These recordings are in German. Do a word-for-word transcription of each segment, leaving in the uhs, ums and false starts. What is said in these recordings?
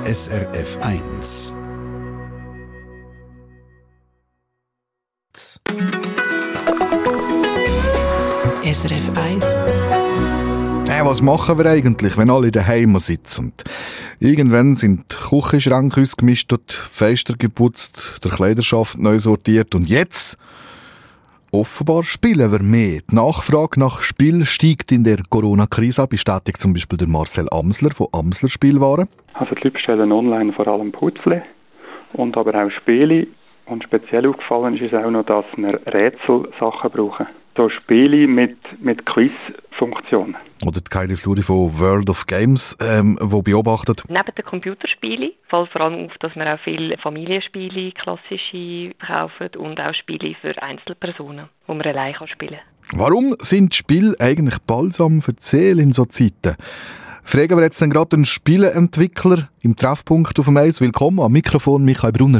S R F eins. S R F eins. Äh, was machen wir eigentlich, wenn alle daheim sitzen? Und irgendwann sind die Küchenschränke ausgemischt, die Fenster geputzt, der Kleiderschaft neu sortiert. Und jetzt? Offenbar spielen wir mehr. Die Nachfrage nach Spiel steigt in der Corona-Krise, bestätigt zum Beispiel der Marcel Amsler von Amsler Spielwaren. Also die Leute stellen online vor allem Puzzle und aber auch Spiele. Und speziell aufgefallen ist es auch noch, dass wir Rätselsachen brauchen. So Spiele mit, mit Quiz-Funktionen. Oder die Kylie Fluri von World of Games, ähm, die beobachtet. Neben den Computerspielen fällt vor allem auf, dass wir auch viele Familienspiele, klassische kaufen und auch Spiele für Einzelpersonen, die man allein spielen kann. Warum sind Spiele eigentlich balsam für die Seele in so Zeiten? Fragen wir jetzt dann gerade den Spieleentwickler im Treffpunkt auf dem Eis. Willkommen am Mikrofon Michael Brunner.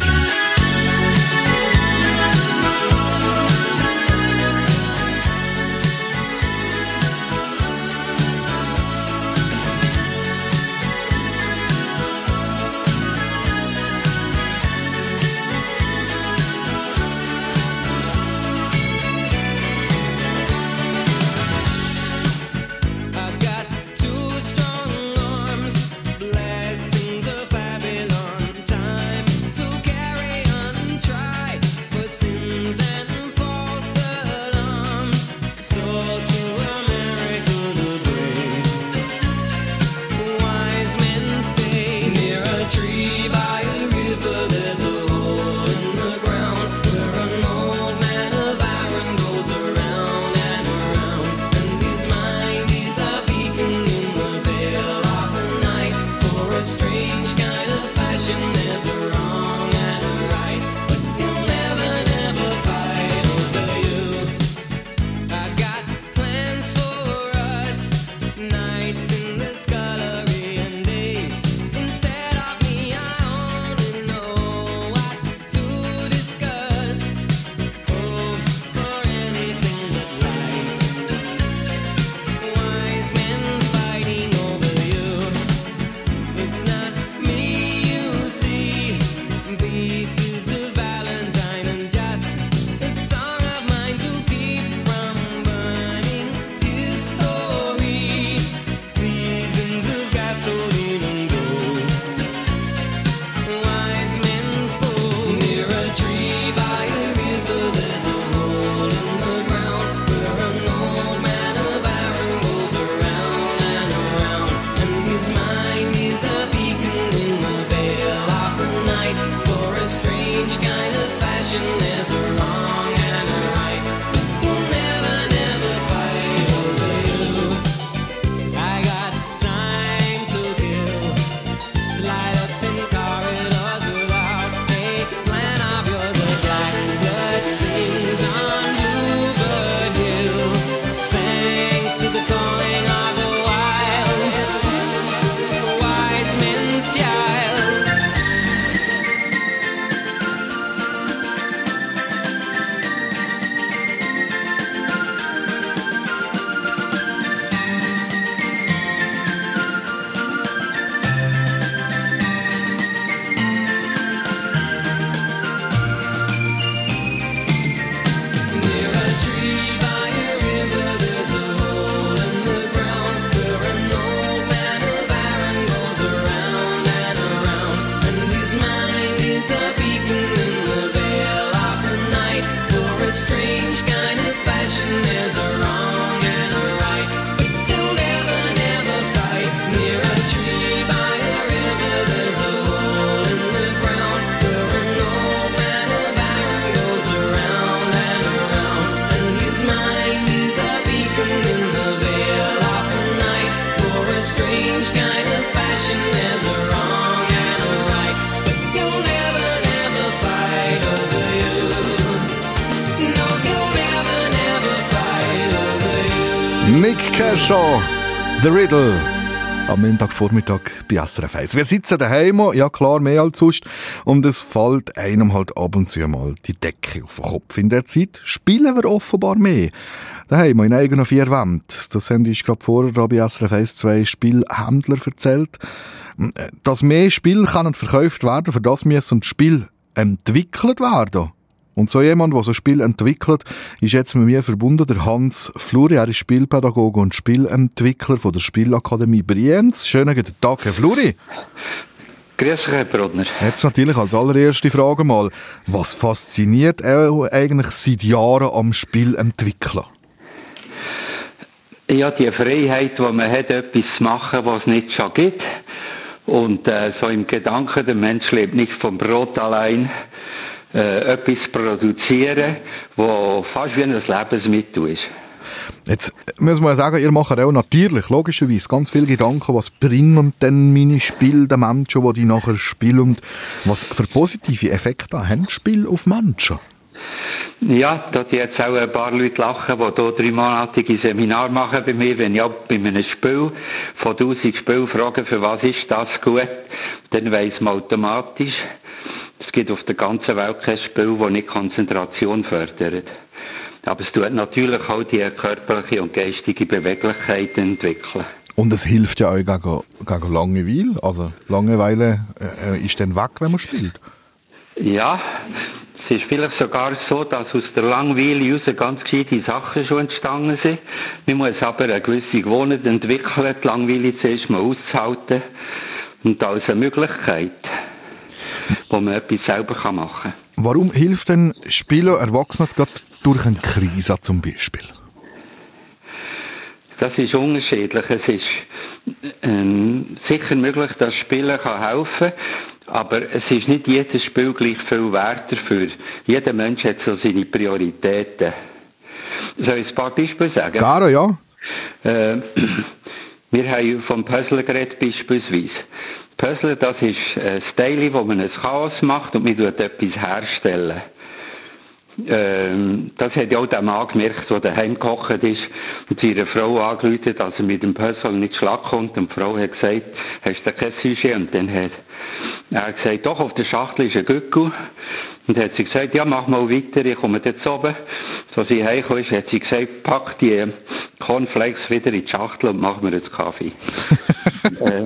Nick Kershaw, The Riddle. Am Montagvormittag bei S R F eins. Wir sitzen daheim, ja klar, mehr als sonst. Und es fällt einem halt ab und zu mal die Decke auf den Kopf. In der Zeit spielen wir offenbar mehr. daheim in eigenen vier Wänden. Das haben uns gerade vorher bei S R F eins zwei Spielhändler erzählt. Dass mehr Spiele können verkauft werden, für das müssen das Spiel entwickelt werden. Und so jemand, der so ein Spiel entwickelt, ist jetzt mit mir verbunden, der Hans Fluri. Er ist Spielpädagoge und Spielentwickler von der Spielakademie Brienz. Schönen guten Tag, Herr Fluri. Grüß dich, Herr Brodner. Jetzt natürlich als allererste Frage mal, was fasziniert er eigentlich seit Jahren am Spielentwickeln? Ja, die Freiheit, die man hat, etwas zu machen, was es nicht schon gibt. Und äh, so im Gedanken, der Mensch lebt nicht vom Brot allein, äh, etwas produzieren, was fast wie ein Lebensmittel ist. Jetzt muss man sagen, ihr macht auch natürlich, logischerweise, ganz viele Gedanken, was bringen denn meine Spiele den Menschen, die die nachher spielen, und was für positive Effekte haben Spiele auf Menschen? Ja, da die jetzt auch ein paar Leute lachen, die hier dreimonatige Seminar machen bei mir, wenn ich auch bei einem Spiel von tausend Spielen frage, für was ist das gut, dann weiss man automatisch, es gibt auf der ganzen Welt kein Spiel, das nicht Konzentration fördert. Aber es tut natürlich auch die körperliche und geistige Beweglichkeit entwickeln. Und es hilft ja auch gegen, gegen Langeweile. Also Langeweile äh, ist dann weg, wenn man spielt. Ja, es ist vielleicht sogar so, dass aus der Langeweile raus ganz gescheite Sachen schon entstanden sind. Man muss aber eine gewisse Gewohnheit entwickeln, die Langeweile zuerst mal auszuhalten. Und als eine Möglichkeit, wo man etwas selber machen kann. Warum hilft denn Spielen Erwachsenen gerade durch eine Krise zum Beispiel? Das ist unterschiedlich. Es ist ähm, sicher möglich, dass Spielen kann helfen, aber es ist nicht jedes Spiel gleich viel wert dafür. Jeder Mensch hat so seine Prioritäten. Soll ich ein paar Beispiele sagen? Gerne, ja. Äh, wir haben vom Puzzle geredet beispielsweise. Puzzle, das ist ein Teil, wo man ein Chaos macht und man tut etwas herstellen. Ähm, das hat ja auch der Mann gemerkt, der daheim gekocht ist und seiner Frau angerufen, dass er mit dem Puzzle nicht schlag kommt. Und die Frau hat gesagt, hast du kein Sujet? Und dann hat er gesagt, doch, auf der Schachtel ist ein Gückel. Und dann hat sie gesagt, ja, mach mal weiter, ich komme jetzt oben. So sie heimgekommen ist, hat sie gesagt, pack die Cornflakes wieder in die Schachtel und mach mir jetzt Kaffee. äh,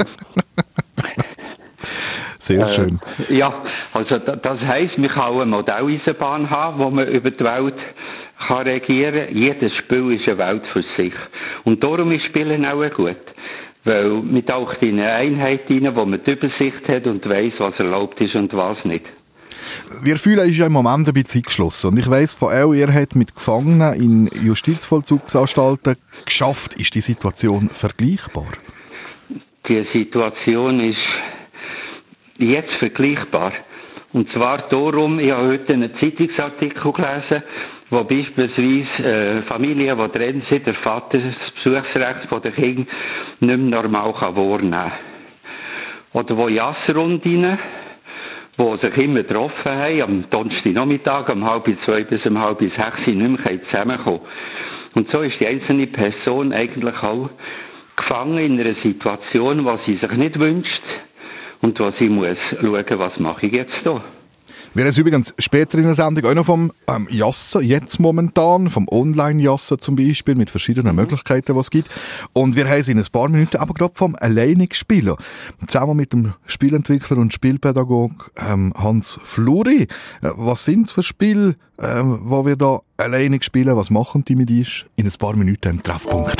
Sehr schön. Äh, ja, also das heisst, man kann auch eine Modelleisenbahn haben, wo man über die Welt kann regieren kann. Jedes Spiel ist eine Welt für sich. Und darum ist Spielen auch gut. Weil man taucht in eine Einheit hinein, wo man die Übersicht hat und weiss, was erlaubt ist und was nicht. Wir fühlen uns ja im Moment ein bisschen eingeschlossen. Und ich weiss von euch, ihr habt mit Gefangenen in Justizvollzugsanstalten geschafft. Ist die Situation vergleichbar? Die Situation ist jetzt vergleichbar. Und zwar darum, ich habe heute einen Zeitungsartikel gelesen, wo beispielsweise äh, Familien, die drin sind, der Vater das Besuchsrecht von den Kindern nicht mehr normal kann wahrnehmen kann. Oder wo Jassrunden, die sich immer getroffen haben, am Donnerstagnachmittag, um halb zwei bis um halb sechs, nicht mehr zusammenkommen. Und so ist die einzelne Person eigentlich auch gefangen in einer Situation, die sie sich nicht wünscht, und wo sie muss schauen, was mache ich jetzt hier. Wir haben übrigens später in der Sendung auch noch vom ähm, Jassen, jetzt momentan, vom Online-Jassen zum Beispiel, mit verschiedenen mhm. Möglichkeiten, die es gibt. Und wir haben es in ein paar Minuten aber gerade vom Alleinigspielen. Zusammen mit dem Spielentwickler und Spielpädagog ähm, Hans Fluri. Äh, was sind es für Spiele, ähm, wo wir da alleinig spielen? Was machen die mit uns? In ein paar Minuten im Treffpunkt.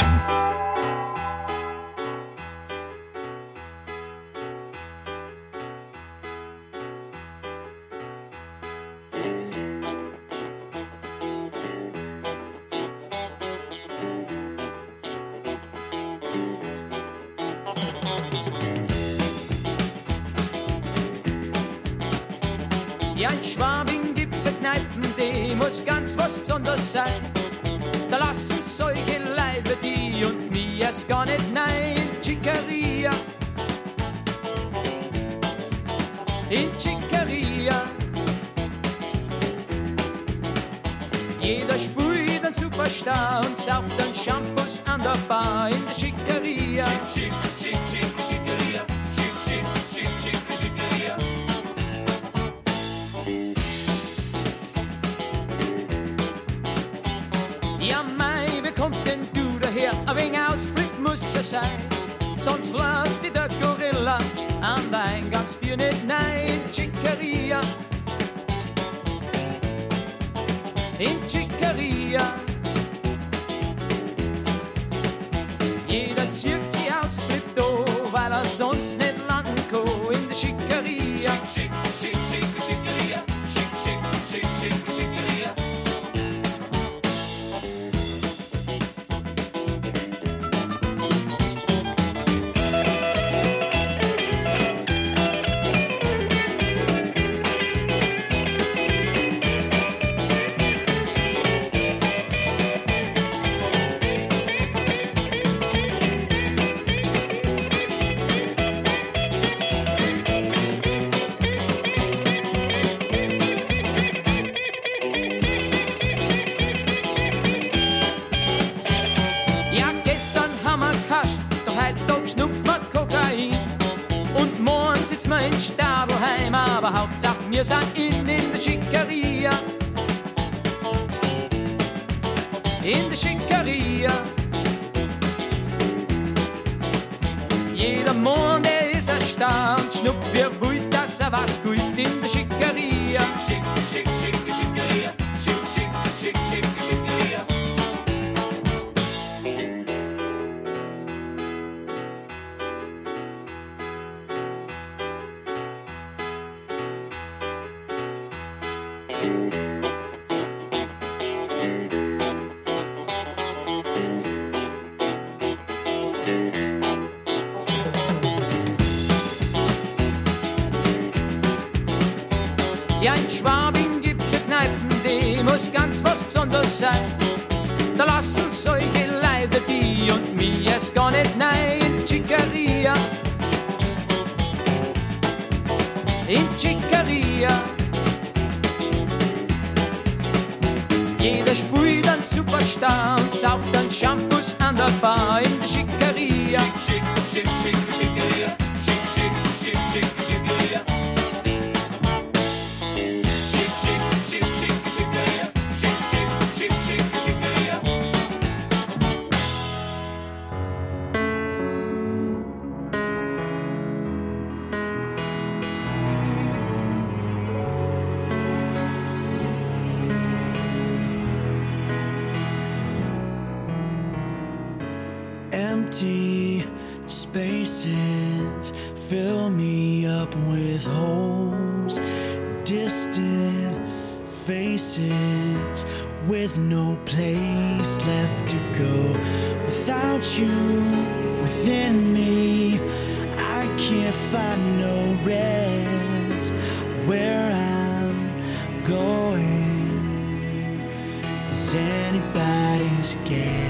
Ja, in Schwabing gibt's eine Kneipen, die muss ganz was Besonderes sein. Da lassen solche Leibe die und mir erst gar nicht nein. Chicaria, in Chicaria. Jeder sprüht einen Superstar und sauft dann Shampoos an der Bar in der Chicaria. Schick, schick, schick, schick, Chicaria. Schick, schick, schick, schick, Chicaria. Ja, mei, wir in Chicaria. Jeder zieht sich aus Krypto, weil er sonst nicht landen kann in der Chicaria. Schick, schick, schick, schick, Chicaria. Schick, schick, schick, schick, Chicaria. In Stadelheim, aber Hauptsache wir sind in, in der Chicaria. In der Chicaria. Jeder Mann, der ist erstaunt, schnuppt wie wild, dass er was gut in der Chicaria. Schick, schick, schick, schick, Chicaria. Schick, schick, schick, schick, Chicaria. Ja, in Schwabing gibt's ja Kneipen, die muss ganz was Besonderes sein. Da lassen solche Leute die und mir erst gar nicht nein in Chicaria. In Chicaria. Jeder spielt einen Superstar und sauft dann Shampoos an der Bar in der Chicaria. Schick, schick, schick, schick, Chicaria. Schick, schick, schick, schick, Chicaria. Empty spaces fill me up with holes, distant faces with no place left to go. Without you within me, I can't find no rest. Where I'm going is anybody's guess.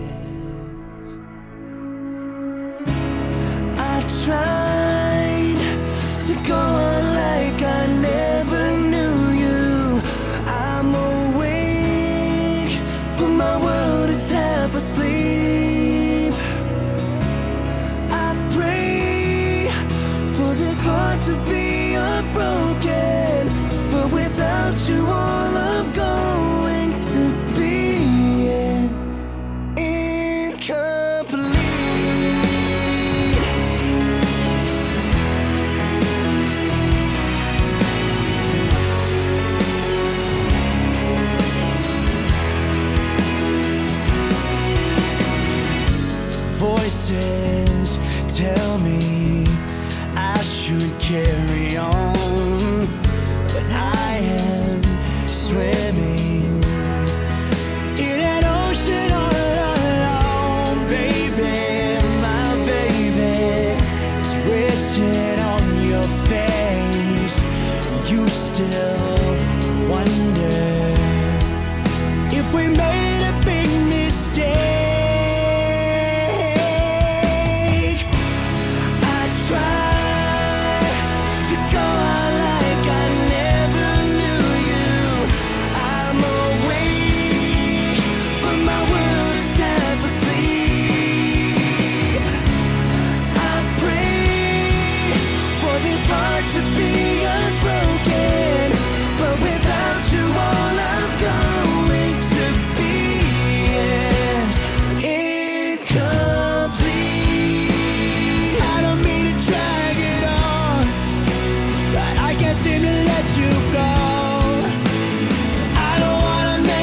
I tried to go on like I never knew you. I'm awake, but my world is half asleep. I pray for this heart to be unbroken, but without you all I'm going to be is incomplete. Voices tell me I should carry on, but I am swimming in an ocean all alone. Baby, my baby, it's written on your face. You still wonder if we made a big mistake. Seem to let you go. I don't wanna make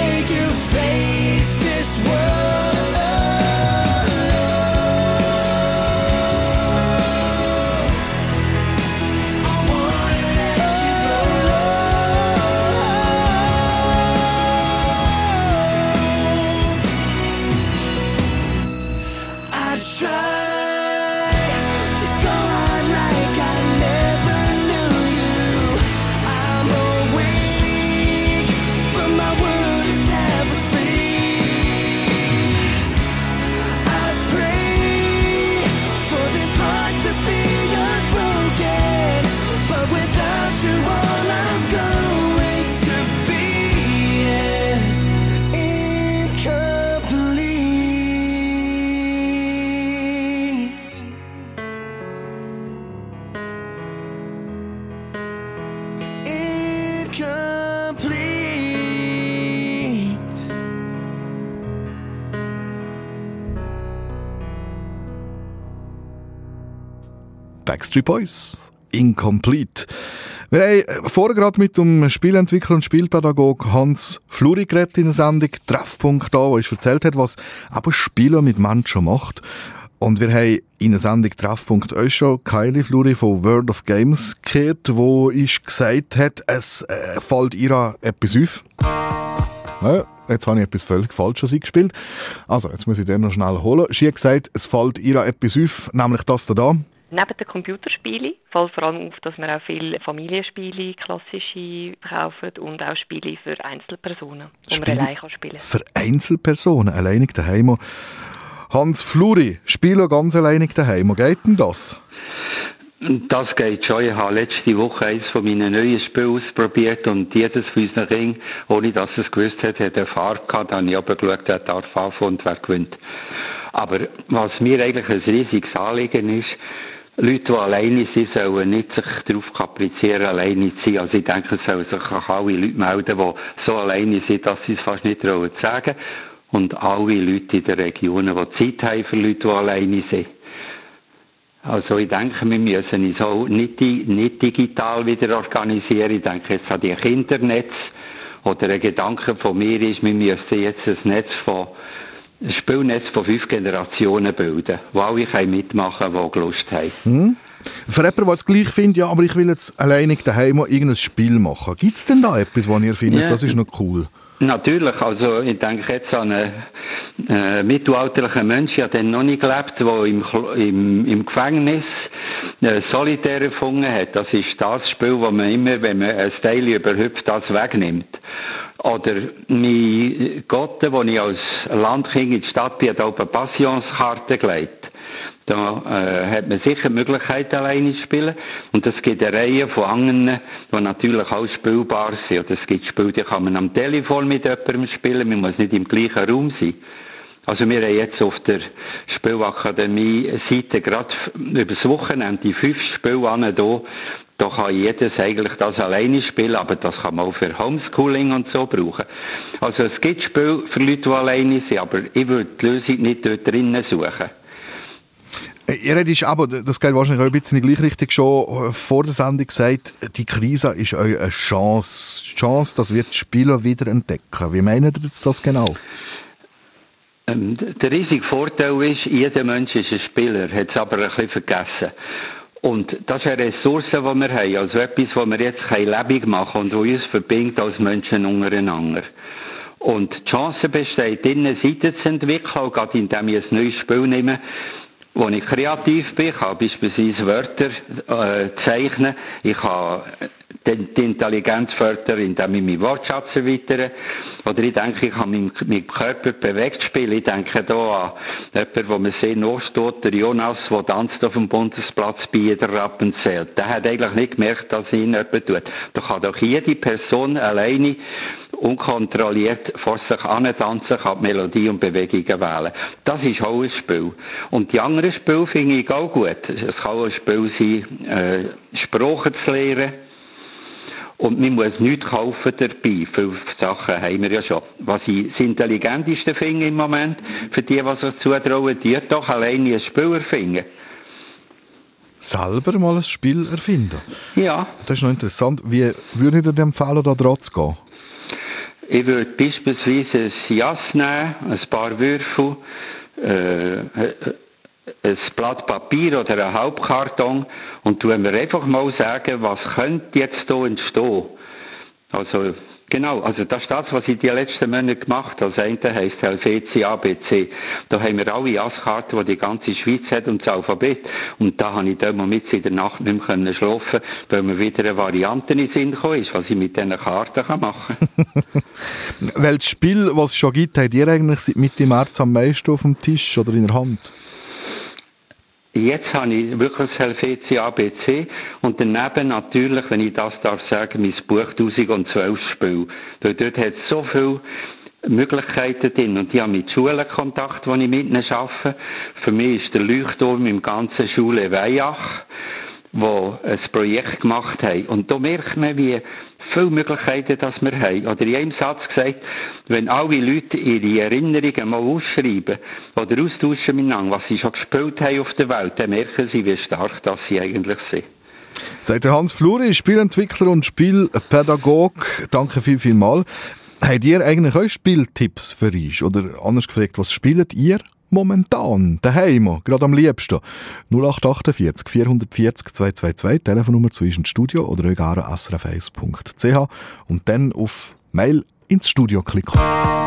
Backstreet Boys. Incomplete. Wir haben vorher gerade mit dem Spielentwickler und Spielpädagog Hans Fluri geredet in der Sendung Treffpunkt da, wo er erzählt hat, was eben Spieler mit Menschen macht. Und wir haben in der Sendung Treffpunkt auch schon Kylie Fluri von World of Games gehört, wo ich gesagt hat, es äh, fällt ihr etwas auf. Ja, jetzt habe ich etwas völlig Falsches eingespielt. Also, jetzt muss ich den noch schnell holen. Sie hat gesagt, es fällt ihr etwas auf, nämlich das da. Neben den Computerspielen fällt vor allem auf, dass wir auch viele Familienspiele, klassische kaufen und auch Spiele für Einzelpersonen, die man alleine spielen kann. Für Einzelpersonen, alleinig daheim. Hans Fluri, spielen ganz alleinig daheim. Geht denn das? Das geht schon. Ich habe letzte Woche eines von meinen neuen Spielen ausprobiert und jedes von unseren Kindern, ohne dass es gewusst hat, hat eine Farbe gehabt. Dann habe ich aber geschaut, wer darf anfangen und wer gewinnt. Aber was mir eigentlich ein riesiges Anliegen ist, Leute, die alleine sind, sollen nicht sich darauf kaprizieren, alleine zu sein. Also ich denke, es sollen sich auch alle Leute melden, die so alleine sind, dass sie es fast nicht trauen zu sagen. Und alle Leute in den Regionen, die Zeit haben für Leute, die alleine sind. Also ich denke, wir müssen uns auch nicht, nicht digital wieder organisieren. Ich denke jetzt an die Kindernetz. Oder ein Gedanke von mir ist, wir müssen jetzt ein Netz von ein Spielnetz von fünf Generationen bilden, wo alle mitmachen können, die Lust haben. Hm. Für jemanden, der es gleich findet, ja, aber ich will jetzt alleinig daheim irgendein Spiel machen. Gibt es denn da etwas, was ihr findet, ja, das ist noch cool? Natürlich. Also ich denke jetzt an einen äh, mittelalterlichen Menschen, der noch nicht gelebt, der im, im, im Gefängnis äh, Solitär erfunden hat. Das ist das Spiel, das man immer, wenn man ein Teil überhüpft, das wegnimmt. Oder mein Gott, wo ich als Landkind in die Stadt bin, hat auch eine Passionskarte gelegt. Da äh, hat man sicher die Möglichkeit, alleine zu spielen. Und es gibt eine Reihe von anderen, die natürlich auch spielbar sind. Oder es gibt Spiele, die kann man am Telefon mit jemandem spielen, man muss nicht im gleichen Raum sein. Also wir haben jetzt auf der Spielakademie-Seite gerade über das Wochenende die fünf Spiele an hier. Da kann jedes eigentlich das alleine spielen, aber das kann man auch für Homeschooling und so brauchen. Also es gibt Spiele für Leute, die alleine sind, aber ich würde die Lösung nicht dort drinnen suchen. Ihr hättet aber, das geht wahrscheinlich auch ein bisschen in die gleiche Richtung, schon vor der Sendung gesagt, die Krise ist euch eine Chance. Chance, dass wir die Spieler wieder entdecken. Wie meinen ihr jetzt das genau? Ähm, der riesige Vorteil ist, jeder Mensch ist ein Spieler, hat es aber ein bisschen vergessen. Und das ist eine Ressource, die wir haben, also etwas, was wir jetzt lebendig machen und was uns verbindet als Menschen untereinander. Und die Chance besteht, innen Seiten zu entwickeln, auch gerade indem ich ein neues Spiel nehme, wo ich kreativ bin. Ich kann beispielsweise Wörter äh, zeichnen, ich kann die, die Intelligenz fördern, indem ich meinen Wortschatz erweitere. Oder ich denke, ich kann meinen, meinen Körper bewegt spielen. Ich denke da an jemanden, wo man sehen, nachsteht, der Jonas, der tanzt auf dem Bundesplatz bei der Rappenzell. Der hat eigentlich nicht gemerkt, dass ihn jemand tut. Da kann doch jede Person alleine unkontrolliert vor sich antanzen, kann die Melodie und Bewegungen wählen. Das ist auch ein Spiel. Und die anderen Spiele finde ich auch gut. Es kann auch ein Spiel sein, äh, Sprachen zu lernen. Und man muss nichts kaufen dabei. Fünf Sachen haben wir ja schon. Was ich das Intelligenteste finde im Moment, für die, die sich zutrauen, die doch alleine ein Spiel erfinden. Selber mal ein Spiel erfinden? Ja. Das ist noch interessant. Wie würdet ihr dir empfehlen, da dran zu gehen? Ich würde beispielsweise ein Jas nehmen, ein paar Würfel, äh, ein Blatt Papier oder einen Halbkarton und tun wir einfach mal sagen, was könnte jetzt hier entstehen. Also, genau, also das ist das, was ich die letzten Monate gemacht habe. Das eine heisst Helvetia A B C. Da haben wir alle Jasskarten, die die ganze Schweiz hat und das Alphabet. Und da habe ich dann mal mit in der Nacht nicht mehr schlafen können, weil mir wieder eine Variante in den Sinn gekommen ist, was ich mit diesen Karten machen kann. Welches Spiel, was es schon gibt, habt ihr eigentlich seit Mitte März am meisten auf dem Tisch oder in der Hand? Jetzt habe ich wirklich das Helvetia A B C und daneben natürlich, wenn ich das darf sagen, mein Buch zweitausendzwölf Spiel. Weil dort hat es so viele Möglichkeiten drin und ich habe mit Schulen Kontakt, wo ich mit ihnen arbeite. Für mich ist der Leuchtturm im ganzen Schule Weihach, wo ein Projekt gemacht haben. Und da merkt man, wie viele Möglichkeiten, die wir haben. Oder in einem Satz gesagt, wenn alle Leute ihre Erinnerungen mal ausschreiben oder austauschen miteinander, was sie schon gespielt haben auf der Welt, dann merken sie, wie stark das sie eigentlich sind. Sagt der Hans Fluri, Spielentwickler und Spielpädagoge. Danke viel, viel mal. Habt ihr eigentlich auch Spieltipps für uns? Oder anders gefragt, was spielt ihr momentan daheim, gerade am liebsten? null acht acht vier vier vier null zwei zwei zwei, Telefonnummer zu uns ins Studio oder egal s r f eins punkt c h und dann auf Mail ins Studio klicken.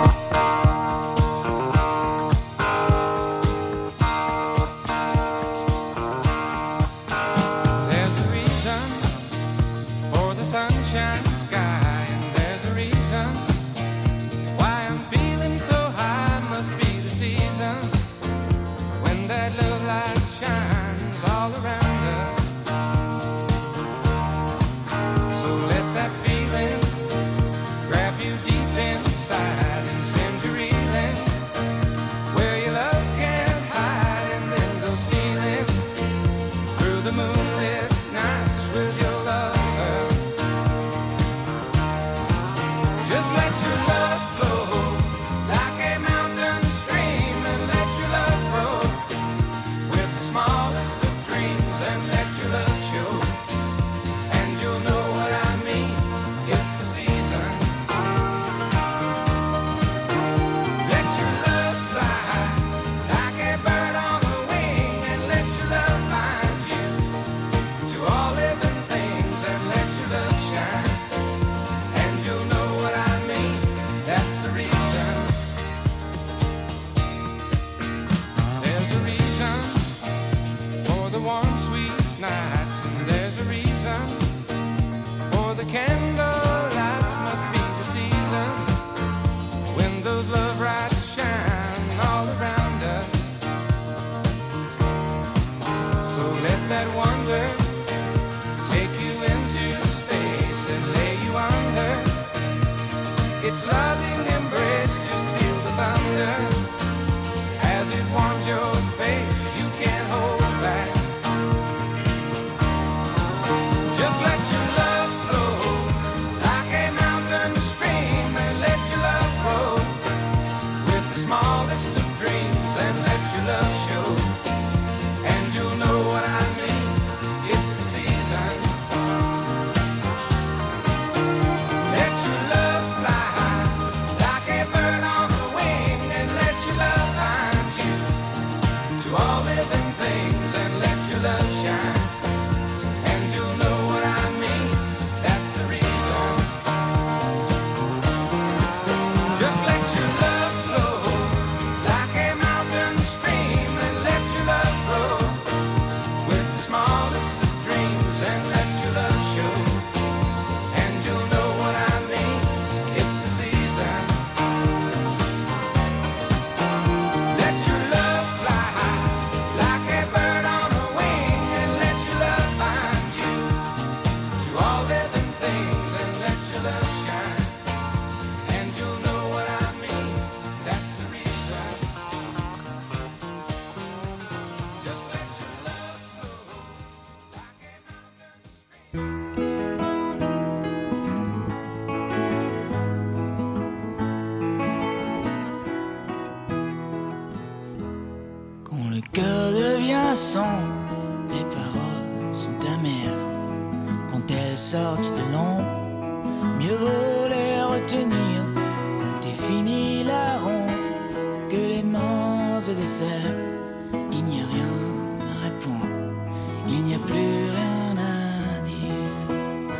Les paroles sont amères quand elles sortent de l'ombre. Mieux vaut les retenir quand est finie la ronde. Que les mains et desserts, il n'y a rien à répondre, il n'y a plus rien à dire.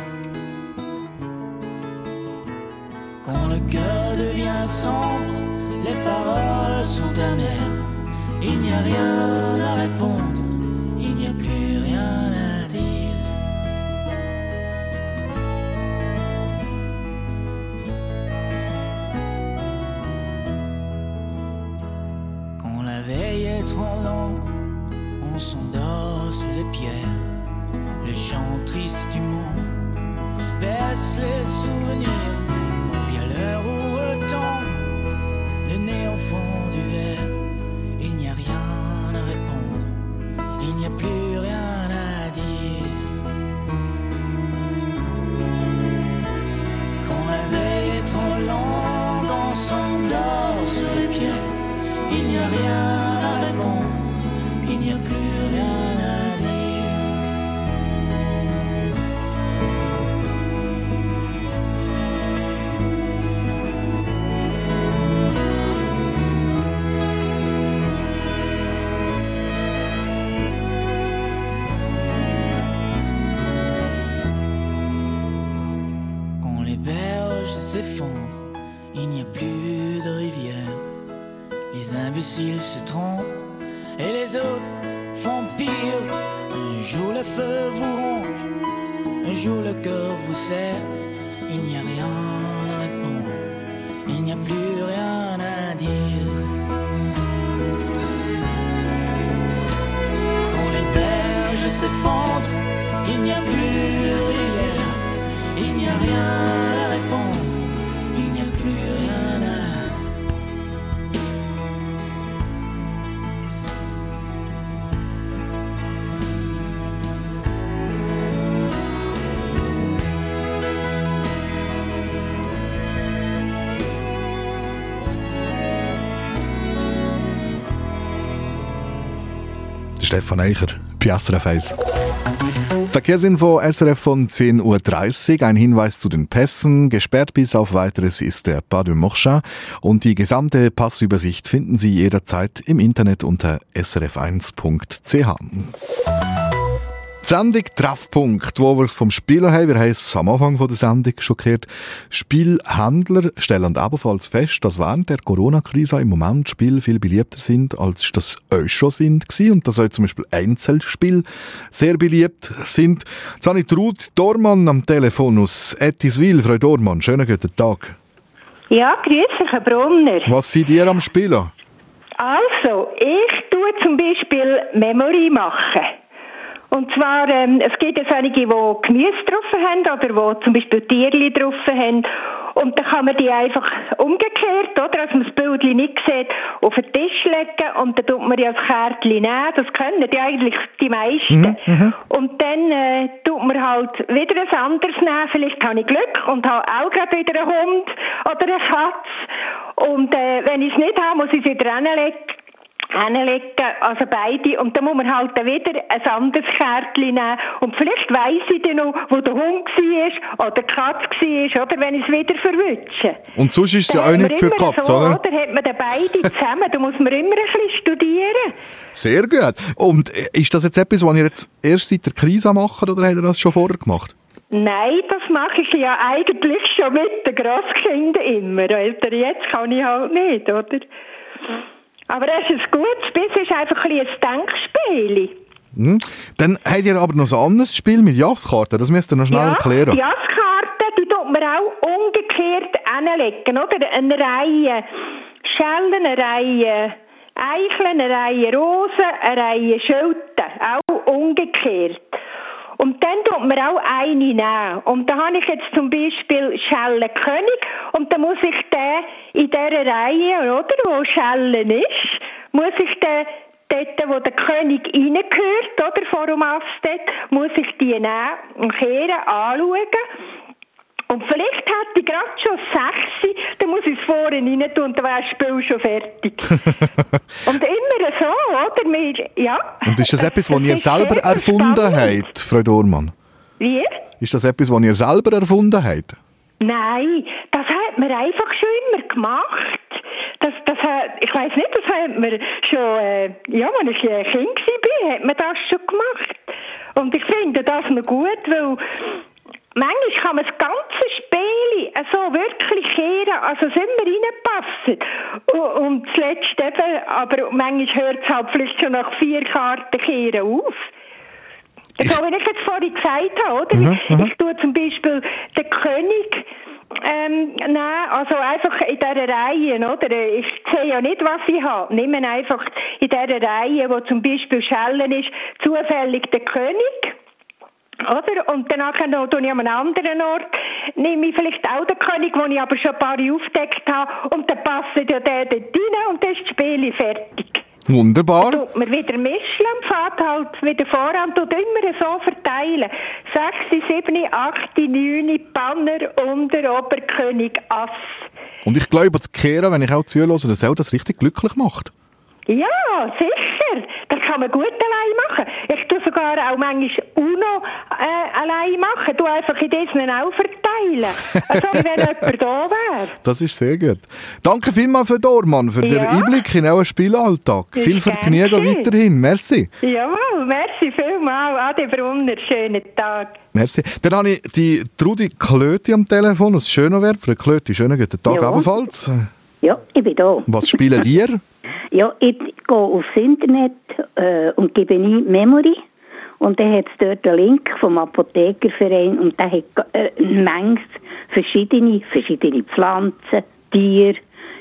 Quand le cœur devient sombre, les paroles sont amères. Il n'y a rien à répondre, il n'y a plus rien à dire. Quand la veille est trop longue, on s'endort sous les pierres. Le chant triste du monde baisse les souvenirs. Quand vient l'heure où retombe le nez au fond du verre. Il n'y a rien à répondre, il n'y a plus rien à dire. il n'y a rien à répondre, il n'y a plus rien à dire. Quand les berges s'effondrent, il n'y a plus de rivière. Les imbéciles se trompent et les autres font pire. Un jour le feu vous ronge, un jour le cœur vous serre. Il n'y a rien à répondre, il n'y a plus rien à dire. Quand les berges s'effondrent, il n'y a plus de rivière. Il n'y a rien à répondre, il n'y a plus rien à. Stefan Eicher, bei S R F eins. Verkehrsinfo S R F von zehn Uhr dreißig. Ein Hinweis zu den Pässen. Gesperrt bis auf Weiteres ist der Pas de Morchin. Und die gesamte Passübersicht finden Sie jederzeit im Internet unter s r f eins punkt c h. Die Sendung Treffpunkt, wo wir es vom Spieler haben, wir haben es am Anfang von der Sendung schon gehört, Spielhändler stellen ebenfalls fest, dass während der Corona-Krise im Moment Spiele viel beliebter sind, als das euch schon sind gewesen, und dass euch zum Beispiel Einzelspiele sehr beliebt sind. Jetzt habe ich Ruth Dormann am Telefon aus Ettiswil. Frau Dormann, schönen guten Tag. Ja, grüß dich, Herr Brunner. Was seid ihr am Spielen? Also, ich tue zum Beispiel Memory machen. Und zwar, ähm, es gibt ja einige, die Gemüse drauf haben oder die zum Beispiel Tierchen drauf haben. Und dann kann man die einfach umgekehrt, oder, dass man das Bildchen nicht sieht, auf den Tisch legen und dann tut man die als Kärtchen nehmen. Das können die eigentlich die meisten. Mhm, und dann äh, tut man halt wieder ein anderes nehmen. Vielleicht habe ich Glück und habe auch gerade wieder einen Hund oder eine Katze. Und äh, wenn ich es nicht habe, muss ich es wieder hinlegen. hinlegen, also beide, und dann muss man halt wieder ein anderes Kärtchen nehmen und vielleicht weiss ich dann noch, wo der Hund war oder die Katze war, oder wenn ich es wieder verwünsche. Und sonst ist es ja auch nicht für die Katze, so, oder? Oder hat man dann beide zusammen, da muss man immer ein bisschen studieren. Sehr gut. Und ist das jetzt etwas, was ihr jetzt erst seit der Krise macht, oder habt ihr das schon vorher gemacht? Nein, das mache ich ja eigentlich schon mit den Grosskindern immer. Also jetzt kann ich halt nicht, oder? Aber das ist ein gutes Spiel, es ist einfach ein, ein Denkspiel. Hm. Dann habt ihr aber noch so ein anderes Spiel mit Jasskarten, das müsst ihr noch schnell ja, erklären. Ja, Jasskarten, die tut man auch umgekehrt hinlegen, oder? Eine Reihe Schellen, eine Reihe Eicheln, eine Reihe Rosen, eine Reihe Schilden, auch umgekehrt. Und dann tut man auch eine nehmen. Und da habe ich jetzt zum Beispiel Schellenkönig. Und dann muss ich den in dieser Reihe, oder, wo Schellen ist, muss ich den dort, wo der König reingehört, oder, vor dem Ast dort, muss ich die nehmen und kehren, anschauen. Und vielleicht hat ich gerade schon sechs, dann muss ich es vorne rein tun und dann wäre das Spiel schon fertig. Und immer so, oder? Wir, ja. Und ist das, das etwas, was ihr selber erfunden spannend. habt, Frau Dormann? Wie? Ist das etwas, was ihr selber erfunden habt? Nein, das hat man einfach schon immer gemacht. Das, das hat, ich weiss nicht, das hat man schon, äh, ja, als ich ein Kind war, hat man das schon gemacht. Und ich finde das noch gut, weil manchmal kann man das ganze Spiel so wirklich kehren, also es immer reinpassen. Und zuletzt eben, aber manchmal hört es halt vielleicht schon nach vier Karten kehren auf. So wie ich jetzt vorhin gesagt habe, oder? Mhm, ich, ich tue zum Beispiel den König ähm, nehmen, also einfach in dieser Reihe, oder? Ich sehe ja nicht, was ich habe. Nehme einfach in dieser Reihe, wo zum Beispiel Schellen ist, zufällig den König. Oder? Und danach noch tue ich an einem anderen Ort, nehme ich vielleicht auch den König, den ich aber schon ein paar aufgedeckt habe, und dann passt ja der dort rein und dann ist das Spiel fertig. Wunderbar. Dann tut man wieder mischen und fährt halt wieder voran, tut immer so verteilen. Sechs, sieben, acht, neun, Banner, Unter, Ober, König, Ass. Und ich glaube, das Kehren, wenn ich auch zuhöre, dass auch das richtig glücklich macht. Ja, sicher. Das kann man gut allein machen. Ich tue sogar auch manchmal UNO äh, allein machen. Du einfach in diesen auch verteilen. Also wenn jemand da wäre. Das ist sehr gut. Danke vielmals für Dormann, für Ja. den Einblick in euren Spielalltag. Das Viel ist Vergnügen gern weiterhin. Merci. Jawohl, merci vielmals. Ade Brunner, schönen Tag. Merci. Dann habe ich die Trudi Klöti am Telefon aus Schönowerb. Frau Klöti, schönen guten Tag Ja. ebenfalls. Ja, ich bin da. Was spielen ihr? Ja, ich gehe aufs Internet äh, und gebe ein Memory. Und dann hat es dort einen Link vom Apothekerverein und der hat äh, manches verschiedene, verschiedene Pflanzen, Tiere,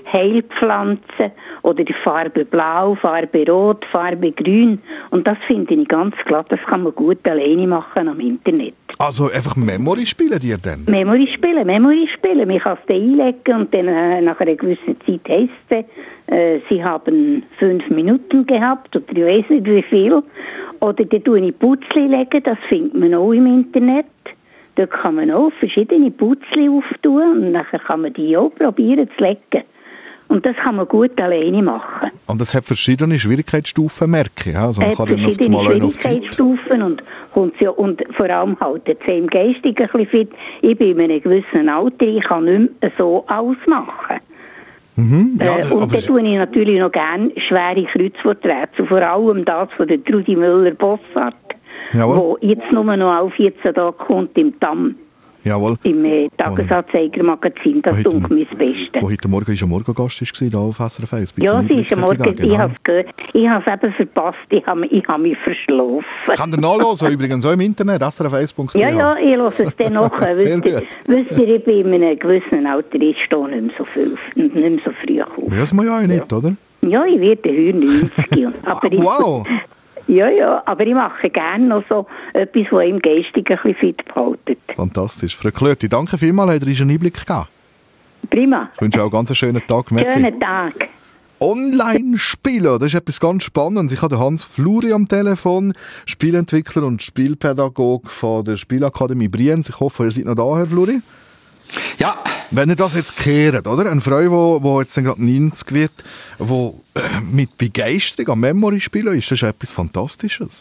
Heilpflanzen oder die Farbe Blau, Farbe Rot, Farbe Grün. Und das finde ich ganz klar, das kann man gut alleine machen am Internet. Also einfach Memory spielen ihr denn? Memory spielen, Memory spielen. Man kann es dann einlegen und dann äh, nach einer gewissen Zeit heisst es, äh, sie haben fünf Minuten gehabt oder ich weiß nicht wie viel. Oder dann tue ich Putzli legen, das findet man auch im Internet. Dort kann man auch verschiedene Putzli auftun und nachher kann man die auch probieren zu legen. Und das kann man gut alleine machen. Und es hat verschiedene Schwierigkeitsstufen, merke ich. Also man Es kann hat dann auf verschiedene einmal auf die Zeit. Schwierigkeitsstufen und, und, ja, und vor allem halt jetzt im Geistigen ein bisschen fit. Ich bin in einem gewissen Alter, ich kann nicht mehr so ausmachen. Mhm, ja, äh, das- und aber dann tue ich natürlich noch gerne schwere Kreuzworträtsel, vor allem das von der Trudi Müller-Bossart, Jawohl. wo jetzt nur noch auf vierzehn Tage kommt im Tamm, Jawohl. im äh, Tagesanzeiger-Magazin. Das Wo ist heute- mir das Beste. Wo heute Morgen ist ein Morgengast war, hier auf S R F eins. Ja, sie ist am Morgen, ich Genau. habe es gehört. Ich habe es eben verpasst, ich habe, ich habe mich verschlafen. Kann der nachlesen, übrigens auch im Internet, s r f eins punkt c h. Ja, ja, ich höre es dann nachher. Sehr Wisst ihr, gut. wisst ihr, ich bin in einem gewissen Alter, ich stehe nicht mehr so viel und nicht mehr so früh auf. Weiß man ja auch nicht, oder? Ja, ich werde heuer neunzig. und- aber ich, Wow! Ja, ja, aber ich mache gerne noch so etwas, das im Geistigen ein bisschen fit behaltet. Fantastisch. Frau Klöti, danke vielmals, hat ihr einen Einblick gegeben. Prima. Ich wünsche auch ganz einen schönen Tag. Merci. Schönen Tag. Online-Spielen, das ist etwas ganz Spannendes. Ich habe den Hans Fluri am Telefon, Spielentwickler und Spielpädagoge von der Spielakademie Brienz. Ich hoffe, ihr seid noch da, Herr Fluri. Ja, Wenn ihr das jetzt kehrt, oder? Eine Frau, die jetzt gerade neunzig wird, die äh, mit Begeisterung am Memory spielen ist, das ist etwas Fantastisches.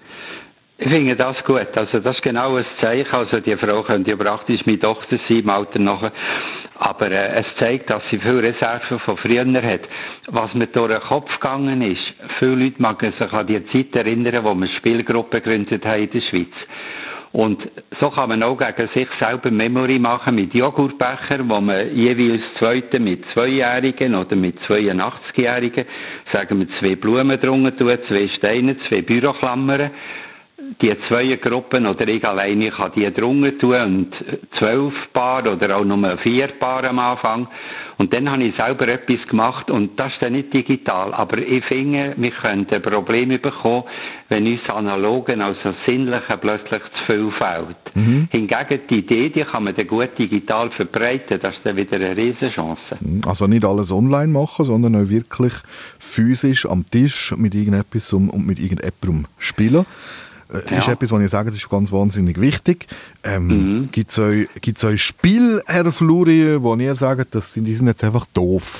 ich finde das gut. Also das ist genau ein Zeichen. Also die Frau könnte ja praktisch meine Tochter sein im Alter nachher. Aber äh, es zeigt, dass sie viele Reserven von früher hat. Was mir durch den Kopf gegangen ist, viele Leute mögen sich an die Zeit erinnern, wo wir Spielgruppen gegründet haben in der Schweiz. Und so kann man auch gegen sich selber Memory machen mit Joghurtbecher, wo man jeweils zweite mit Zweijährigen oder mit zweiundachtzigjährigen, sagen wir zwei Blumen drunter tun, zwei Steine, zwei Büroklammern. Die zwei Gruppen oder ich alleine kann die drunter tun und zwölf Paar oder auch nur vier Paar am Anfang. Und dann habe ich selber etwas gemacht und das ist dann nicht digital. Aber ich finde, wir können ein Problem bekommen, wenn uns Analogen, also Sinnliche, plötzlich zu viel fehlt. Mhm. Hingegen die Idee, die kann man dann gut digital verbreiten. Das ist dann wieder eine Riesenchance. Also nicht alles online machen, sondern auch wirklich physisch am Tisch mit irgendetwas und und mit irgendjemandem spielen. Das Ja. ist etwas, was ich sage, das ist ganz wahnsinnig wichtig. Ähm, Mhm. Gibt es euch, gibt's euch Spiel, Herr Fluri, wo ihr sagt, das sind, die sind jetzt einfach doof?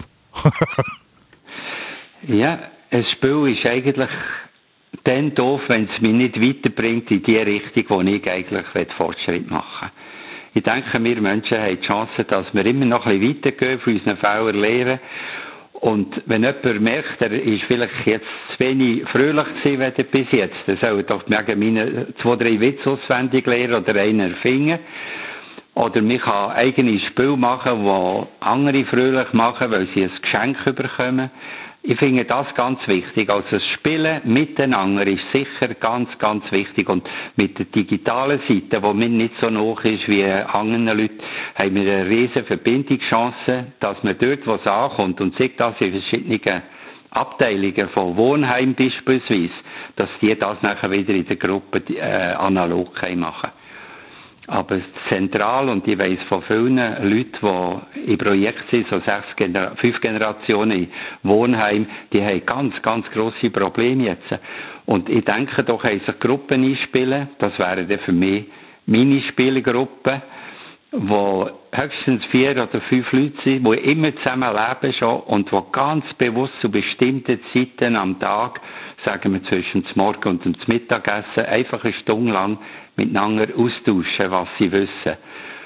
Ja, ein Spiel ist eigentlich dann doof, wenn es mich nicht weiterbringt in die Richtung, wo ich eigentlich Fortschritt machen will. Ich denke, wir Menschen haben die Chance, dass wir immer noch ein bisschen weitergehen, von unseren Fehlern lernen. Und wenn jemand merkt, er ist vielleicht jetzt zu wenig fröhlich gewesen, wenn er bis jetzt, dann soll er doch meine zwei, drei Witze auswendig lernen oder einen erfinden. Oder man kann eigene Spiele machen, die andere fröhlich machen, weil sie ein Geschenk bekommen. Ich finde das ganz wichtig. Also das Spielen miteinander ist sicher ganz, ganz wichtig. Und mit der digitalen Seite, die mir nicht so hoch ist wie anderen Leuten, haben wir eine riesige Verbindungschance, dass man dort, wo es ankommt, und sei das in verschiedenen Abteilungen von Wohnheim beispielsweise, dass die das nachher wieder in der Gruppe äh, analog machen können. Aber zentral, und ich weiss von vielen Leuten, die im Projekt sind, so sechs, Gener- fünf Generationen in Wohnheim, die haben ganz, ganz grosse Probleme jetzt. Und ich denke doch, haben sich Gruppen einspielen, das wären dann für mich Minispielgruppen, wo höchstens vier oder fünf Leute sind, die immer zusammen leben schon und die ganz bewusst zu bestimmten Zeiten am Tag, sagen wir zwischen dem Morgen und dem Mittagessen, einfach eine Stunde lang miteinander austauschen, was sie wissen.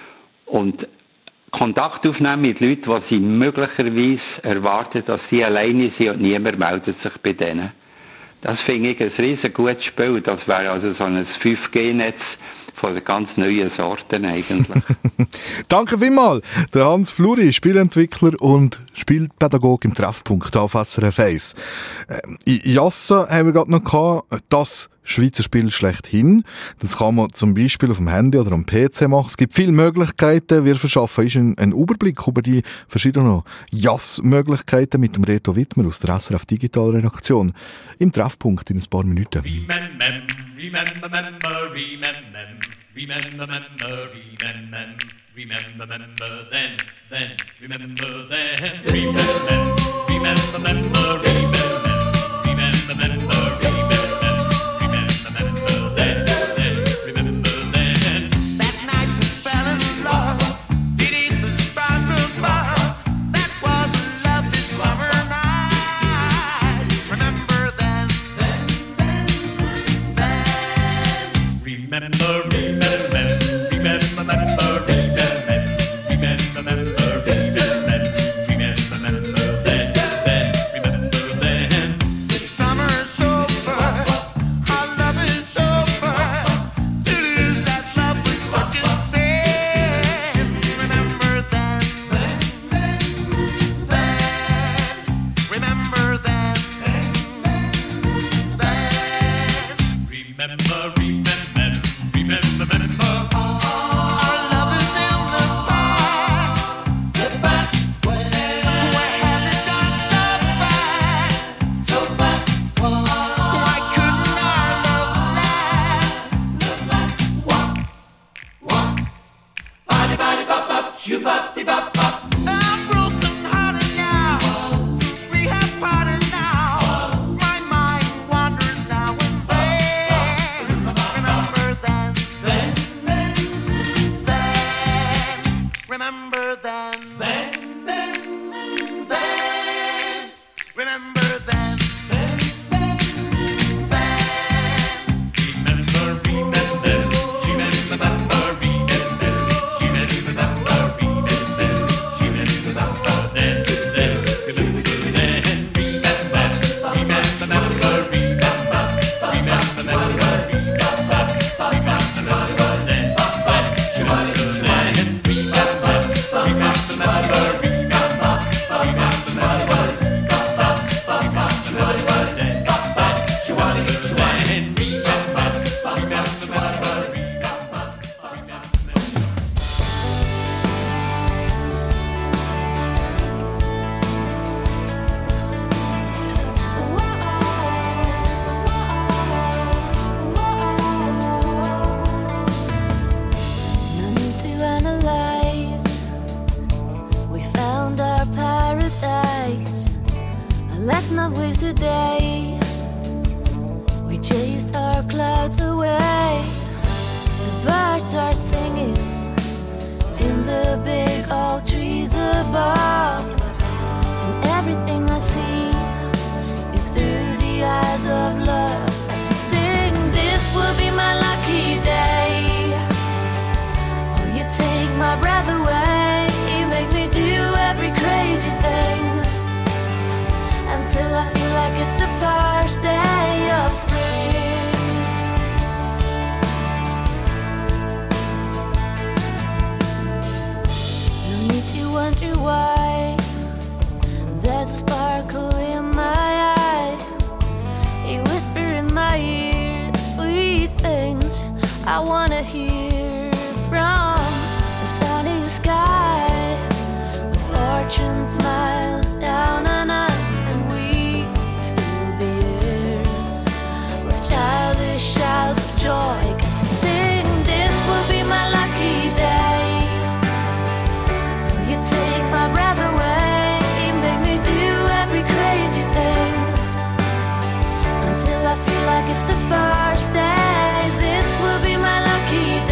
Und Kontakt aufnehmen mit Leuten, die sie möglicherweise erwarten, dass sie alleine sind und niemand meldet sich bei denen. Das finde ich ein riesen gutes Spiel. Das wäre also so ein fünf G Netz von den ganz neuen Sorten eigentlich. Danke vielmals. Der Hans Fluri, Spielentwickler und Spielpädagoge im Treffpunkt auf S R F eins. In Jassa haben wir gerade noch gehabt, das Schweizer Spiel schlechthin. Das kann man zum Beispiel auf dem Handy oder am P C machen. Es gibt viele Möglichkeiten. Wir verschaffen uns einen Überblick über die verschiedenen Jass-Möglichkeiten mit dem Reto Wittmer aus der S R F Digital Redaktion im Treffpunkt in ein paar Minuten. Remember, remember, remember, remember, remember, remember, remember then, then, remember then, remember, remember, remember, remember, remember, remember. It's the first day. This will be my lucky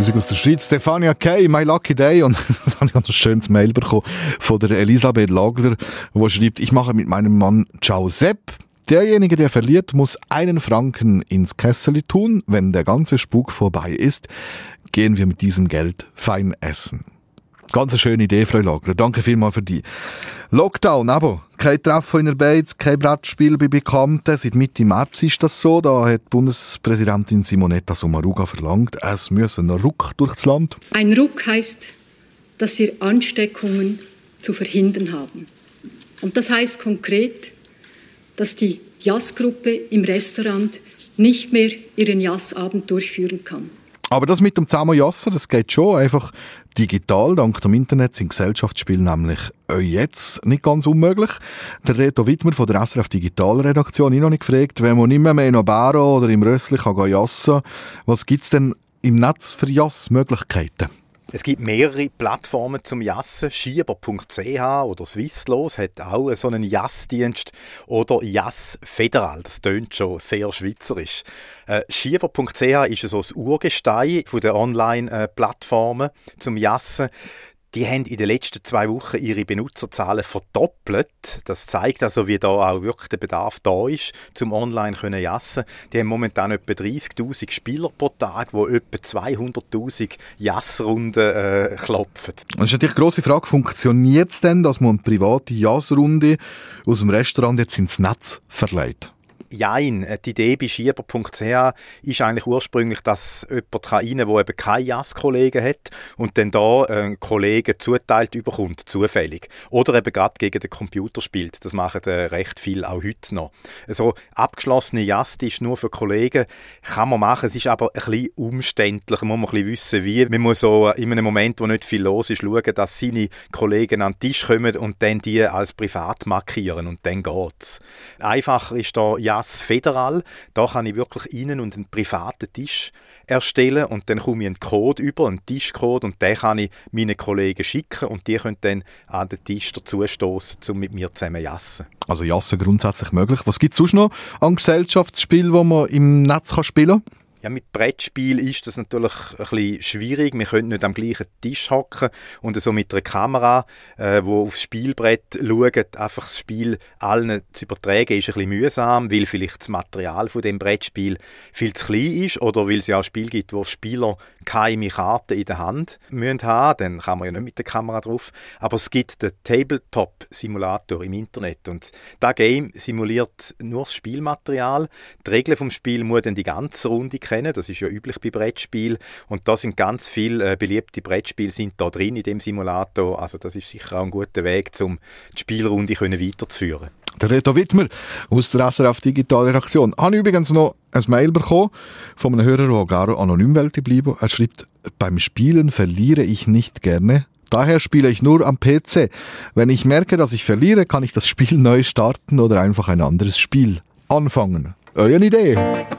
Musik aus der Schweiz. Stefania Kay, My Lucky Day. Und das habe ich auch ein schönes Mail bekommen von der Elisabeth Lagler, die schreibt, ich mache mit meinem Mann Ciao Sepp. Derjenige, der verliert, muss einen Franken ins Kesseli tun. Wenn der ganze Spuk vorbei ist, gehen wir mit diesem Geld fein essen. Ganz eine schöne Idee, Frau Lagler. Danke vielmals für die. Lockdown, aber kein Treffen in der Beiz, kein Brettspiel bei Bekannten. Seit Mitte März ist das so. Da hat Bundespräsidentin Simonetta Sommaruga verlangt, es müsse ein Ruck durchs Land. Ein Ruck heisst, dass wir Ansteckungen zu verhindern haben. Und das heißt konkret, dass die Jazzgruppe im Restaurant nicht mehr ihren Jazzabend durchführen kann. Aber das mit dem Zusammenjassen, das geht schon einfach digital. Dank dem Internet sind Gesellschaftsspiele nämlich auch jetzt nicht ganz unmöglich. Der Reto Wittmer von der S R F Digitalredaktion hat noch nicht gefragt, wenn man nicht mehr, mehr in Baro oder im Rössli kann jassen kann, was gibt es denn im Netz für Jassmöglichkeiten? Es gibt mehrere Plattformen zum Jassen. Schieber punkt c h oder Swisslos hat auch so einen Jassdienst. Oder Jass Federal, das tönt schon sehr schweizerisch. Äh, Schieber punkt c h ist so das Urgestein der Online-Plattformen zum Jassen. Die haben in den letzten zwei Wochen ihre Benutzerzahlen verdoppelt. Das zeigt also, wie da auch wirklich der Bedarf da ist, zum online zu jassen. Die haben momentan etwa dreißigtausend Spieler pro Tag, die etwa zweihunderttausend Jassrunden äh, klopfen. Das ist natürlich die grosse Frage, funktioniert es denn, dass man eine private Jassrunde aus dem Restaurant jetzt ins Netz verleiht? Jein, die Idee bei schieber punkt c h ist eigentlich ursprünglich, dass jemand rein kann, der eben keine Jazz-Kollegen hat und dann da einen Kollegen zuteilt bekommt, zufällig. Oder eben gerade gegen den Computer spielt. Das machen recht viele auch heute noch. So abgeschlossene Jazz-Tisch nur für Kollegen kann man machen, es ist aber ein bisschen umständlich, man muss ein bisschen wissen, wie. Man muss so in einem Moment, wo nicht viel los ist, schauen, dass seine Kollegen an den Tisch kommen und dann die als privat markieren und dann geht's. Einfacher ist da Jazz Federal, da kann ich wirklich innen und einen privaten Tisch erstellen und dann komme ich einen Code über, einen Tischcode und den kann ich meinen Kollegen schicken und die können dann an den Tisch dazustoßen, um mit mir zusammen jassen. Also jassen grundsätzlich möglich. Was gibt es sonst noch an Gesellschaftsspielen, die man im Netz spielen kann? Ja, mit Brettspiel ist das natürlich ein bisschen schwierig. Wir können nicht am gleichen Tisch hocken und so mit einer Kamera, äh, wo aufs Spielbrett schaut, einfach das Spiel allen zu übertragen, ist ein bisschen mühsam, weil vielleicht das Material von dem Brettspiel viel zu klein ist oder weil es ja auch Spiele gibt, wo Spieler keine Karten in der Hand müssen haben. Dann kann man ja nicht mit der Kamera drauf. Aber es gibt den Tabletop-Simulator im Internet und das Game simuliert nur das Spielmaterial. Die Regeln vom Spiel muss dann die ganze Runde kennen. Das ist ja üblich bei Brettspielen. Und da sind ganz viele äh, beliebte Brettspiele sind da drin in dem Simulator. Also das ist sicher auch ein guter Weg, um die Spielrunde können weiterzuführen. Der Reto Wittmer aus der S R F Digitalredaktion. Ich habe übrigens noch ein Mail bekommen von einem Hörer, der gar anonym bleiben. Er schreibt, beim Spielen verliere ich nicht gerne. Daher spiele ich nur am P C. Wenn ich merke, dass ich verliere, kann ich das Spiel neu starten oder einfach ein anderes Spiel anfangen. Eure Idee?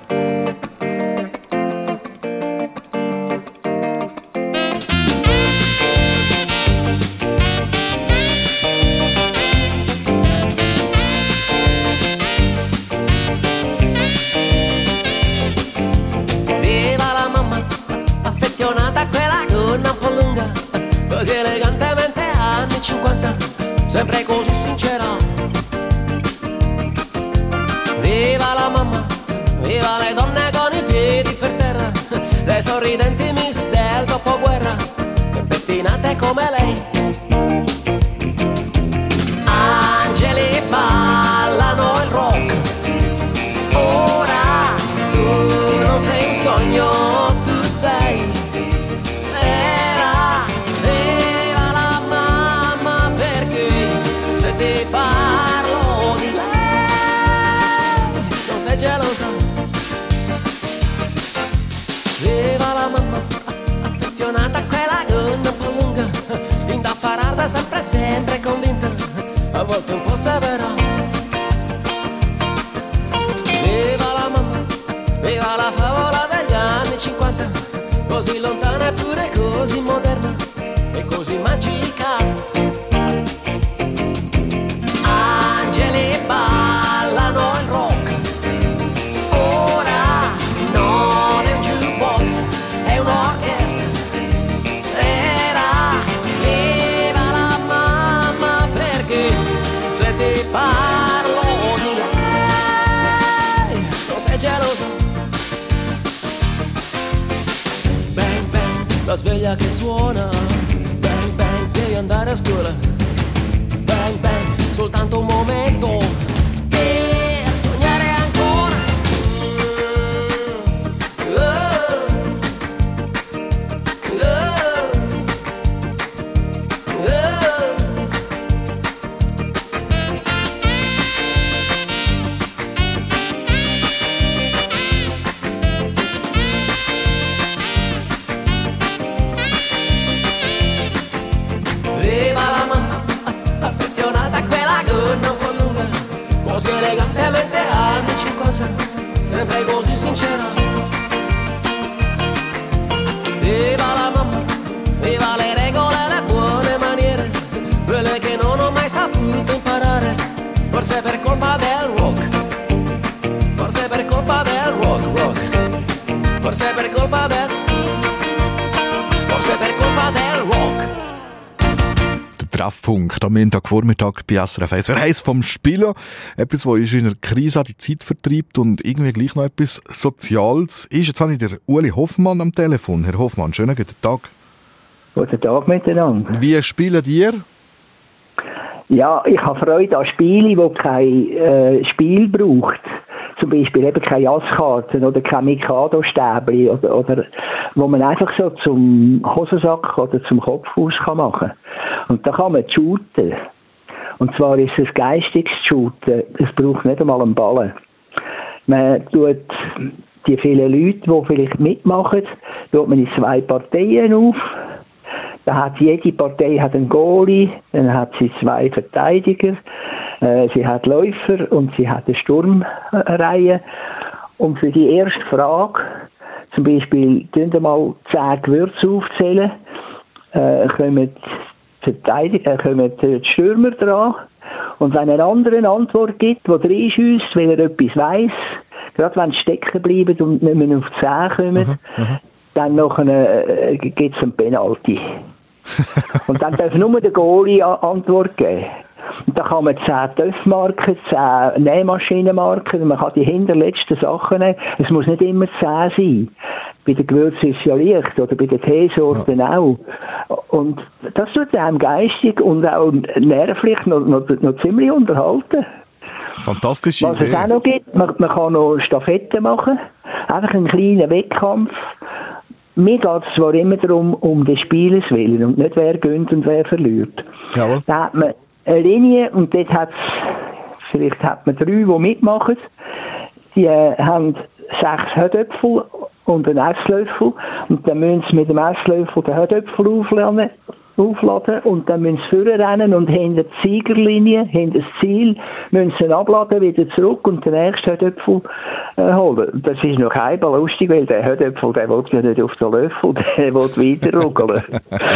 Sempre così sincera. Viva la mamma, viva le donne con i piedi per terra, le sorridenti miss del dopoguerra, e pettinate come lei. Angeli ballano il rock. Ora tu non sei un sogno, tu sei. Parlo di lei, non sei gelosa. Viva la mamma, affezionata a quella gonna un po' lunga, indaffarata sempre, sempre convinta, a volte un po' severa. Viva la mamma, viva la favola degli anni cinquanta, così lontana eppure così moderna e così magica. Ballano il rock. Ora non è un jukebox, è un'orchestra. la sveglia che suona. Bang bang, devi andare a scuola. Bang bang, soltanto un momento per sognare ancora. Oh, oh, oh. Viva la mamma, affezionata a quella gonna un po' lunga, così elegantemente anni cinquanta, sempre così sincera. Viva la mamma, viva le regole e le buone maniere, quelle che non ho mai saputo imparare, forse per colpa del rock, forse per colpa del rock, rock, forse per colpa del, forse per colpa del rock. Treffpunkt am Montagvormittag bei S R F eins. Wer heisst vom Spieler? Etwas, was in einer Krise die Zeit vertreibt und irgendwie gleich noch etwas Soziales ist. Jetzt habe ich den Uli Hoffmann am Telefon. Herr Hoffmann, schönen guten Tag. Guten Tag miteinander. Wie spielen ihr? Ja, ich habe Freude an Spielen, die kein äh, Spiel braucht. Zum Beispiel eben keine Jazzkarten oder kein Mikado-Stäbli oder, oder wo man einfach so zum Hosensack oder zum Kopfhaus kann machen. Und da kann man shooten. Und zwar ist es geistiges Shooten. Es braucht nicht einmal einen Ball. Man tut die vielen Leute, die vielleicht mitmachen, tut man in zwei Parteien auf. Da hat jede Partei hat einen Goalie, dann hat sie zwei Verteidiger, äh, sie hat Läufer und sie hat eine Sturmreihe. Und für die erste Frage, zum Beispiel, tun wir mal zehn Gewürze aufzählen, äh, kommen die Verteidiger, äh, kommen die Stürmer dran. Und wenn er eine andere Antwort gibt, die reinschießt, weil er etwas weiss, gerade wenn sie stecken bleiben und nicht mehr auf zehn kommen, mhm, dann äh, gibt es einen Penalty. Und dann darf nur der Goalie Antwort geben. Und dann kann man zehn Töpfmarken, zehn Nähmaschinen marken, man kann die hinterletzten Sachen nehmen. Es muss nicht immer zehn sein. Bei den Gewürzen ist es ja leicht, oder bei den Teesorten ja. auch. Und das tut einem geistig und auch nervlich noch, noch, noch ziemlich unterhalten. Fantastische Was Idee. es auch noch gibt, man, man kann noch Stafetten machen, einfach einen kleinen Wettkampf. Mir geht es zwar immer darum, um den Spielers willen und nicht wer gönnt und wer verliert. Jawohl. Da hat man eine Linie und dort hat es, vielleicht hat man drei, die mitmachen. Die äh, haben sechs Hödöpfel und einen Esslöffel und dann müssen sie mit dem Esslöffel den Hödöpfel aufladen, aufladen und dann müssen sie vorrennen und hinter die Siegerlinie, hinter das Ziel, müssen sie abladen, wieder zurück und den nächsten Hödöpfel äh, holen. Das ist noch einmal lustig, weil der Hödöpfel, der will ja nicht auf den Löffel, der will weiter ruckeln.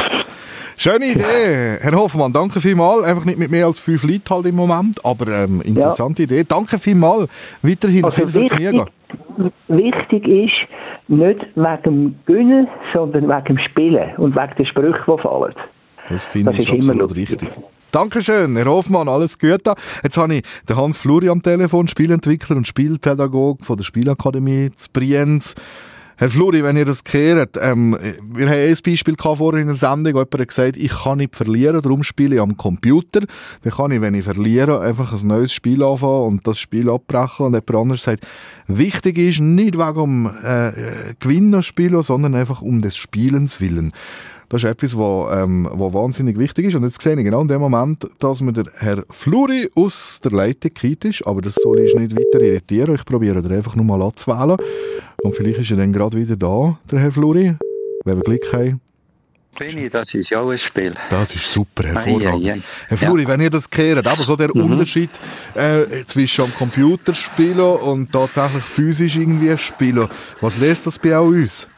Schöne Idee, Herr Hoffmann, danke vielmals. Einfach nicht mit mehr als fünf Leuten halt im Moment, aber ähm, interessante ja. Idee. Danke vielmals. Weiterhin also viel Vergnügen. Wichtig ist, nicht wegen dem Gewinnen, sondern wegen dem Spielen und wegen den Sprüchen, die fallen. Das finde ich absolut richtig. Dankeschön, Herr Hoffmann, alles Gute. Jetzt habe ich den Hans Fluri am Telefon, Spielentwickler und Spielpädagoge von der Spielakademie zu Brienz. Herr Fluri, wenn ihr das kehrt, ähm, wir haben ein Beispiel vorhin in der Sendung, wo jemand hat gesagt, ich kann nicht verlieren, darum spiele ich am Computer. Dann kann ich, wenn ich verliere, einfach ein neues Spiel anfangen und das Spiel abbrechen. Und jemand anderes sagt, wichtig ist nicht wegen dem äh, Gewinnen spielen, sondern einfach um des Spielens willen. Das ist etwas, was ähm, wahnsinnig wichtig ist. Und jetzt sehe ich genau in dem Moment, dass mir der Herr Fluri aus der Leitung kritisch ist. Aber das soll ich nicht weiter irritieren. Ich probiere den einfach nur mal anzuwählen. Und vielleicht ist er dann gerade wieder da, der Herr Fluri. Wenn wir Glück haben. Bin ich, das ist ja auch ein Spiel. Das ist super, hervorragend. Ei, ei, ei. Herr Fluri, ja. Wenn ihr das kehrt, aber so der mhm. Unterschied äh, zwischen am Computer spielen und tatsächlich physisch irgendwie spielen, was lässt das bei uns?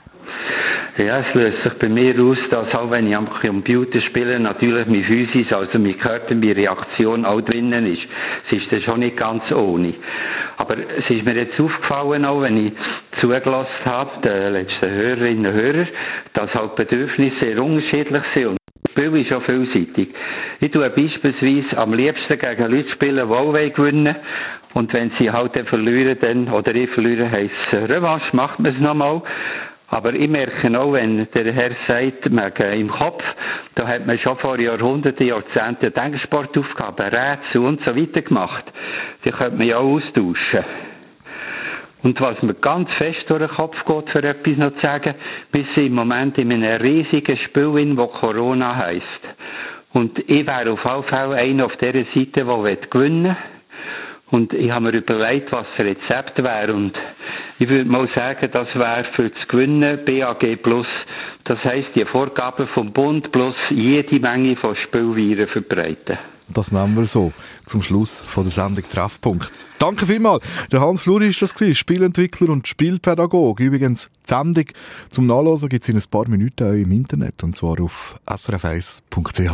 Ja, es löst sich bei mir aus, dass auch wenn ich am Computer spiele, natürlich mein Physis, also mein Körper, meine Reaktion auch drinnen ist. Es ist dann schon nicht ganz ohne. Aber es ist mir jetzt aufgefallen, auch wenn ich zugelassen habe, den letzten Hörerinnen und Hörer, dass halt Bedürfnisse sehr unterschiedlich sind. Und das Spiel ist auch vielseitig. Ich tue beispielsweise am liebsten gegen Leute spielen, die auch gewinnen wollen. Und wenn sie halt dann verlieren, dann, oder ich verliere, heisst es Revanche, macht man es nochmal. Aber ich merke auch, wenn der Herr sagt, im Kopf, da hat man schon vor Jahrhunderten, Jahrzehnten Denksportaufgaben, Rätsel und so weiter gemacht. Die könnte man ja auch austauschen. Und was mir ganz fest durch den Kopf geht, für etwas noch zu sagen, wir sind im Moment in einem riesigen Spiel, das Corona heisst. Und ich wäre auf jeden Fall einer auf dieser Seite, der gewinnen will. Und ich habe mir überlegt, was das Rezept wäre. Und ich würde mal sagen, das wäre für das Gewinnen B A G plus. Das heisst, die Vorgaben vom Bund plus jede Menge von Spielwaren verbreiten. Das nehmen wir so zum Schluss von der Sendung Treffpunkt. Danke vielmals. Der Hans Fluri ist das gewesen, Spielentwickler und Spielpädagoge. Übrigens, die Sendung zum Nachlesen gibt es in ein paar Minuten auch im Internet, und zwar auf s r f eins punkt c h.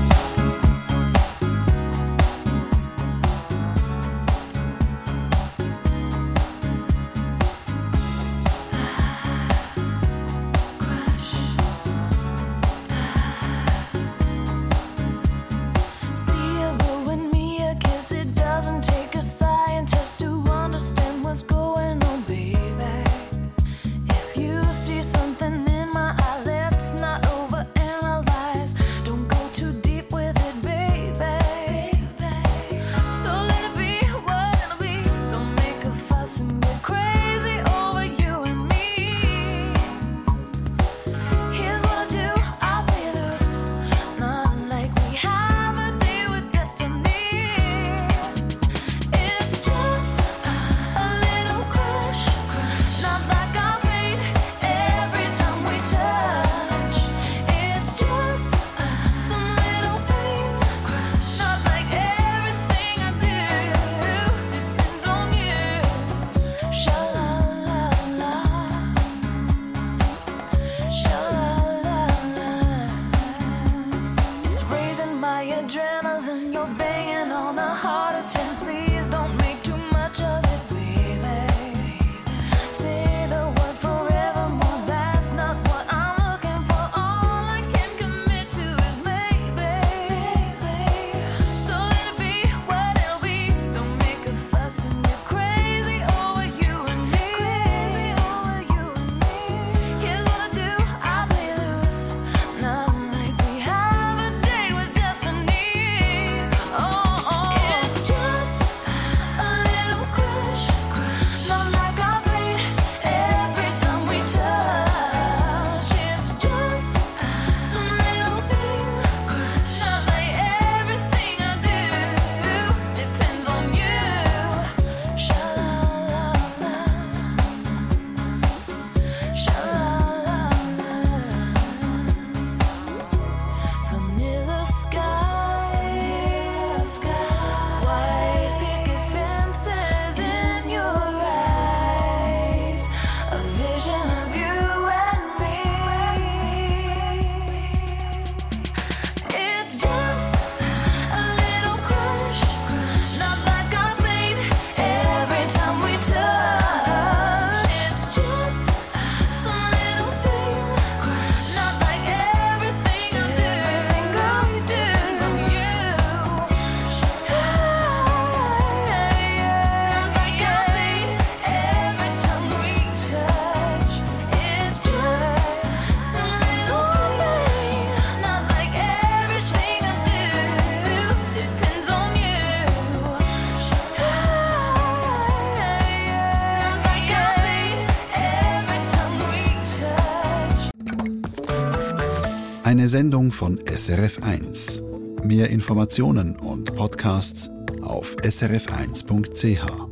Eine Sendung von S R F eins. Mehr Informationen und Podcasts auf s r f eins punkt c h.